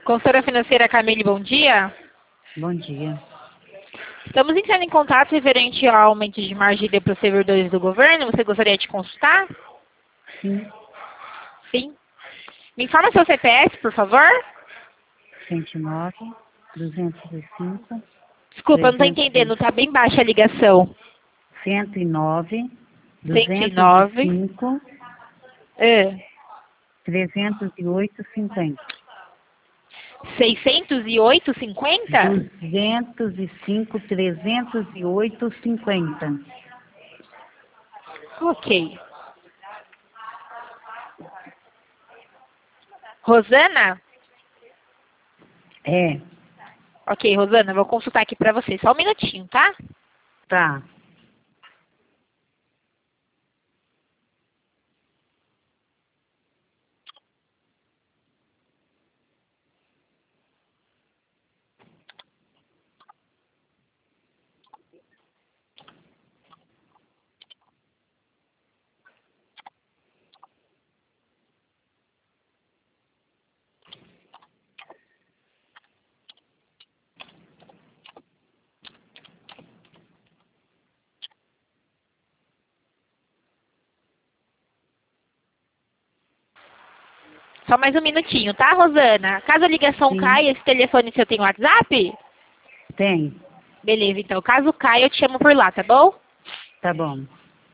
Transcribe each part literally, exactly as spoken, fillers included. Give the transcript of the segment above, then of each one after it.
Consultora financeira Camille, bom dia. Bom dia. Estamos entrando em contato referente ao aumento de margem para os servidores do governo. Você gostaria de consultar? Sim. Sim. Me informa seu C P F, por favor. cento e nove, duzentos e cinco, Desculpa, eu não estou trezentos entendendo. e... Está bem baixa a ligação. cento e nove, cento e duzentos e nove. cinco, É. trezentos e oito, cinquenta. seiscentos e oito e cinquenta? duzentos e cinco, trezentos e oito, cinquenta. Ok. Rosana? É, Ok, Rosana, vou consultar aqui para você. Só um minutinho, tá? tá. Só mais um minutinho, tá, Rosana? Caso a ligação Sim, caia, esse telefone seu tem WhatsApp? tem. Beleza, então. Caso caia, eu te chamo por lá, tá bom? Tá bom.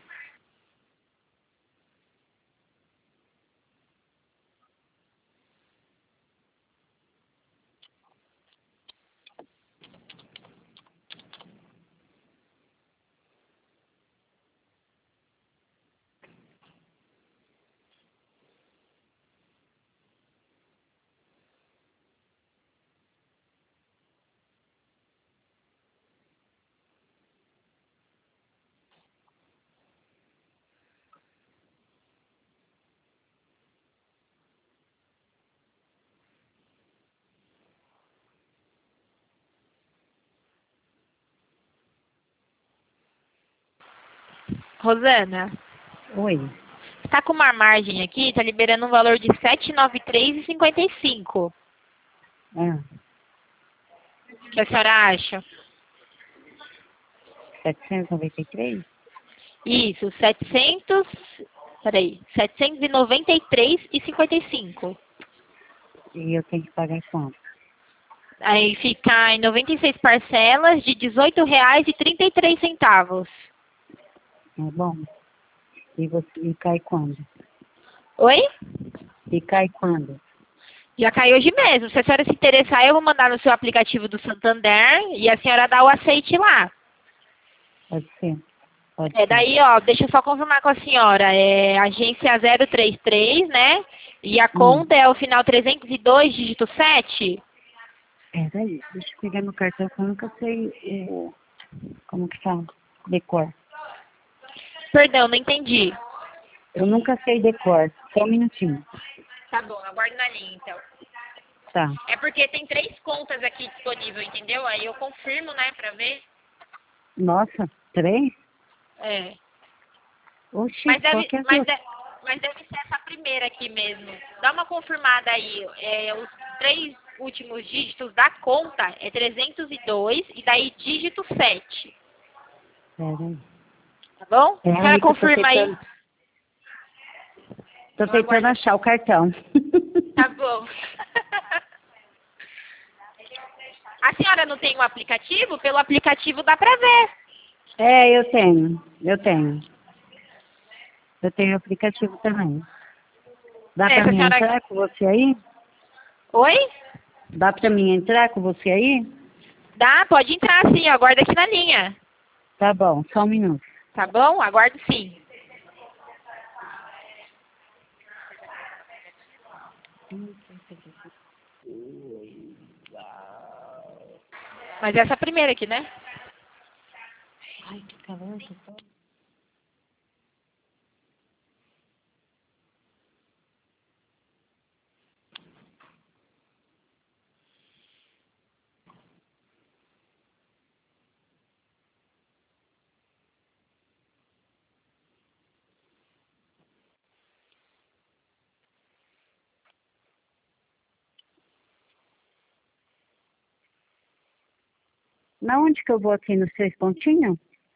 Rosana, Oi. tá com uma margem aqui, tá liberando um valor de setecentos e noventa e três e cinquenta e cinco. É, O que a senhora acha? setecentos e noventa e três? Isso, setecentos... Peraí, setecentos e noventa e três e cinquenta e cinco. E eu tenho que pagar quanto? Aí fica em noventa e seis parcelas de dezoito reais e trinta e três centavos. É bom. E, você, e cai quando? Oi? E cai quando? Já caiu hoje mesmo. Se a senhora se interessar, eu vou mandar no seu aplicativo do Santander e a senhora dá o aceite lá. Pode ser? Pode É, ser. daí, ó, deixa eu só confirmar com a senhora. É agência zero três três, né? E a Hum. conta é o final trezentos e dois, dígito sete. Peraí, deixa eu pegar meu cartão que eu nunca sei é, como que fala. Decor. Perdão, não entendi. Eu nunca sei decor. Só um minutinho. Tá bom, aguarde na linha, então. Tá. É porque tem três contas aqui disponíveis, entendeu? Aí eu confirmo, né, pra ver. Nossa, três? É. Oxi, Mas qual deve, que é as mas, outras? de- mas deve ser essa primeira aqui mesmo. Dá uma confirmada aí. É, os três últimos dígitos da conta é trezentos e dois e daí dígito sete. Peraí. Tá bom? A É senhora aí que eu tô confirma aí. tentando. Tô Eu tentando aguardo. achar o cartão. Tá bom. A senhora não tem um aplicativo? Pelo aplicativo dá pra ver. É, eu tenho. Eu tenho. Eu tenho aplicativo também. Dá É, pra se a mim senhora... entrar com você aí? Oi? Dá pra mim entrar com você aí? Dá, pode entrar sim. Aguarda aqui na linha. Tá bom, só um minuto. Tá bom? Aguardo sim. Mas essa é a primeira aqui, né? Ai, que calor que tá. Na onde que eu vou aqui? Nos seis pontinhos?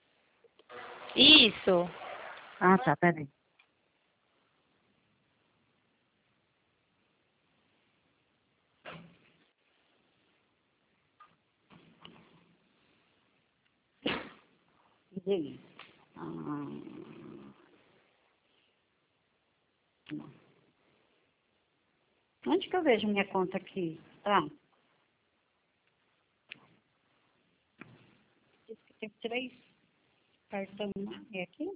Isso. Ah, tá, peraí. E aí? Ah, não. Onde que eu vejo minha conta aqui? Ah, diz que tem três cartões, né? É aqui?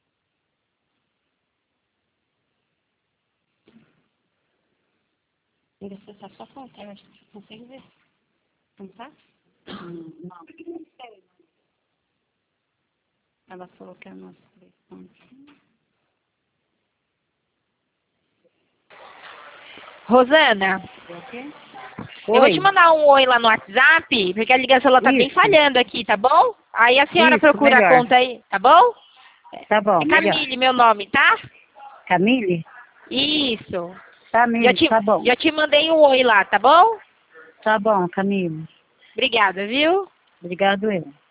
Ele acessar sua conta, eu acho que você consegue ver. Não tá? Hum, não. Não sei. Ela falou que é nosso três pontinhos. Rosana, É o quê? eu vou te Oi. mandar um oi lá no WhatsApp, porque a ligação ela tá bem Isso. falhando aqui, tá bom? Aí a senhora Isso, procura a melhor. conta aí, tá bom? Tá bom, É melhor. Camille meu nome, tá? Camille? Isso. Já Camille, te, tá bom. já te mandei um oi lá, tá bom? Tá bom, Camille. Obrigada, viu? Obrigado, eu.